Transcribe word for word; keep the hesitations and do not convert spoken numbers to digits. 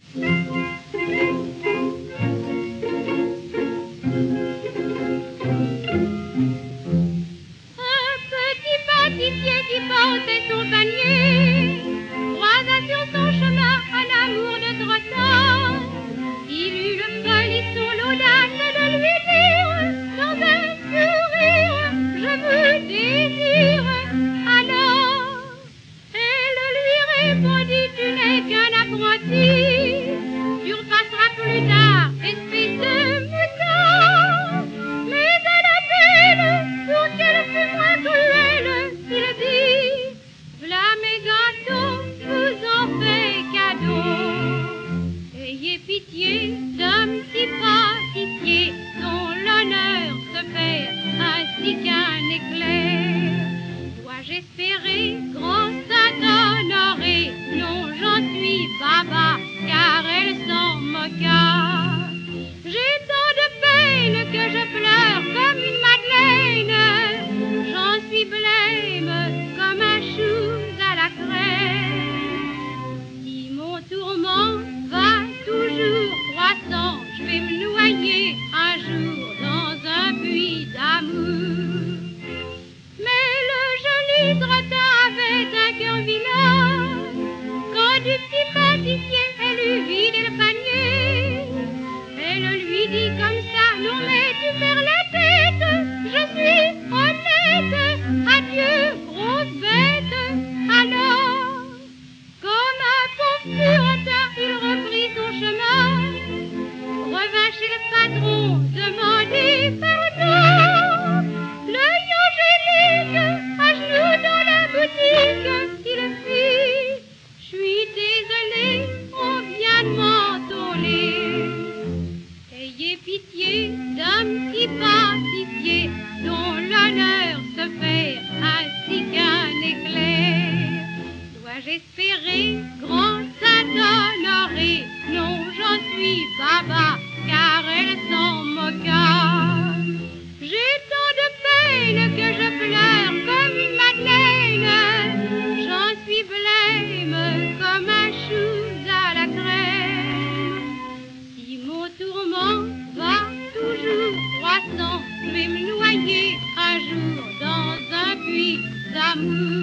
pâtissier qui portait son panier croisa sur son chemin un amour de trottoir. Il eut le polisson l'audace de lui dire dans un sourire: je vous désire. Alors elle lui répondit: tu n'es qu'un apprenti, tu repasseras plus tard, espèce de mouton. Mais à l'appel, pour qu'elle fût moins cruelle, il dit: v'là mes gâteaux, vous en fais cadeau. Ayez pitié d'un petit pâtissier dont l'honneur se perd ainsi qu'un éclair. Dois-je espérer, grand Saint-Honoré? Non, j'en suis baba, car elle s'en moqua. J'ai tant de peine que je pleure comme une madeleine. J'en suis blême comme un chou à la crème. Si mon tourment va toujours croissant, je vais me noyer un jour dans un puits d'amour. Mais le joli trottin avait un cœur vilain. Quand du petit pâtissier elle eut vidé le panier, elle lui dit comme ça: non mais tu perds la tête, je suis honnête, adieu grosse bête. Alors, comme un pauvre purantin, il reprit son chemin, revint chez le patron demander pardon. L'œil angélique, à genoux dans la boutique, il fit: je suis désolé, on vient de m'entoler. Ayez pitié d'un petit pâtissier dont l'honneur se perd ainsi qu'un éclair. Dois-je espérer, grand Saint-Honoré? Non, j'en suis baba, car elle s'en moqua. J'ai tant de peine que je pleure comme une madeleine. J'en suis blême comme un chou à la crème. Si mon tourment va toujours croissant, je vais me noyer un jour dans un puits d'amour.